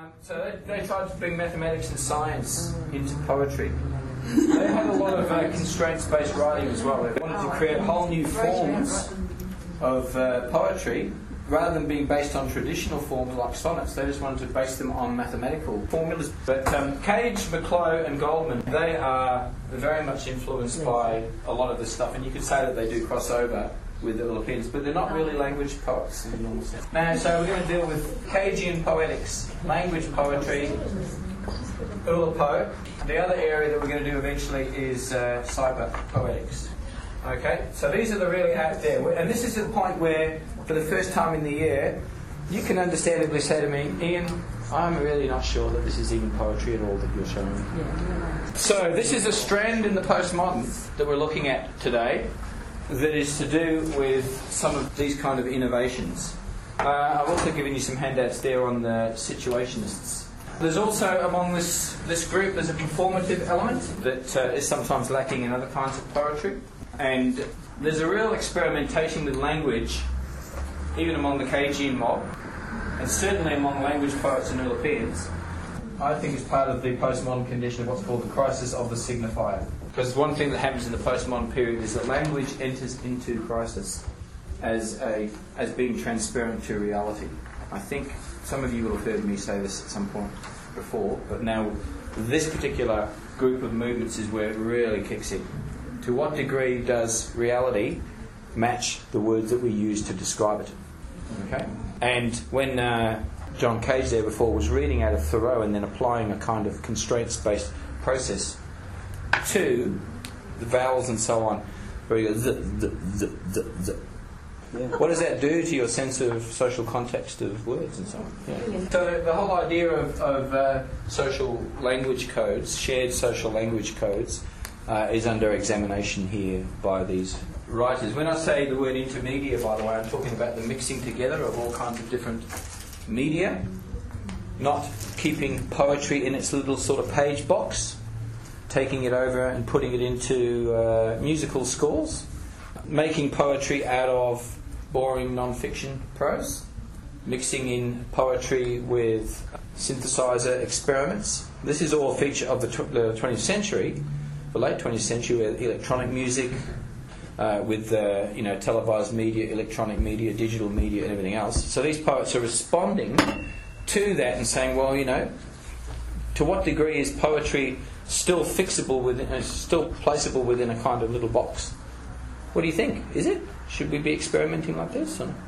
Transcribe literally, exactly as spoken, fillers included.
Um, so they, they tried to bring mathematics and science into poetry. They had a lot of uh, constraints-based writing as well. They wanted to create whole new forms of uh, poetry. Rather than being based on traditional forms like sonnets, they just wanted to base them on mathematical formulas. But um, Cage, McClough and Goldman, they are very much influenced by a lot of this stuff, and you could say that they do cross over with the Europeans, but they're not really language poets in the normal sense. Now, so we're going to deal with Cagean poetics, language poetry, Oulipo. The other area that we're going to do eventually is uh, cyber poetics. Okay, so these are the really out there, and this is the point where, for the first time in the year, you can understandably say to me, Ian, I'm really not sure that this is even poetry at all that you're showing me. Yeah. So this is a strand in the postmodern that we're looking at today that is to do with some of these kind of innovations. Uh, I've also given you some handouts there on the situationists. There's also, among this, this group, there's a performative element that uh, is sometimes lacking in other kinds of poetry. And there's a real experimentation with language, even among the Cagean mob, and certainly among language poets and Europeans. I think it's part of the postmodern condition of what's called the crisis of the signifier. Because one thing that happens in the postmodern period is that language enters into crisis as a as being transparent to reality. I think some of you will have heard me say this at some point before, but now this particular group of movements is where it really kicks in. To what degree does reality match the words that we use to describe it? Okay. And when uh, John Cage there before was reading out of Thoreau and then applying a kind of constraints-based process to the vowels and so on, where you go the, the, the, the, the. Yeah. What does that do to your sense of social context of words and so on? Yeah. So the whole idea of, of uh, social language codes, shared social language codes, uh, is under examination here by these writers. When I say the word intermedia, by the way, I'm talking about the mixing together of all kinds of different media, not keeping poetry in its little sort of page box, taking it over and putting it into uh, musical scores, making poetry out of boring non-fiction prose, mixing in poetry with synthesizer experiments. This is all a feature of the, tw- the twentieth century, the late twentieth century, with electronic music, uh, with uh, you know televised media, electronic media, digital media, and everything else. So these poets are responding to that and saying, well, you know, to what degree is poetry still fixable within, uh, still placeable within a kind of little box? What do you think? Is it? Should we be experimenting like this? Or?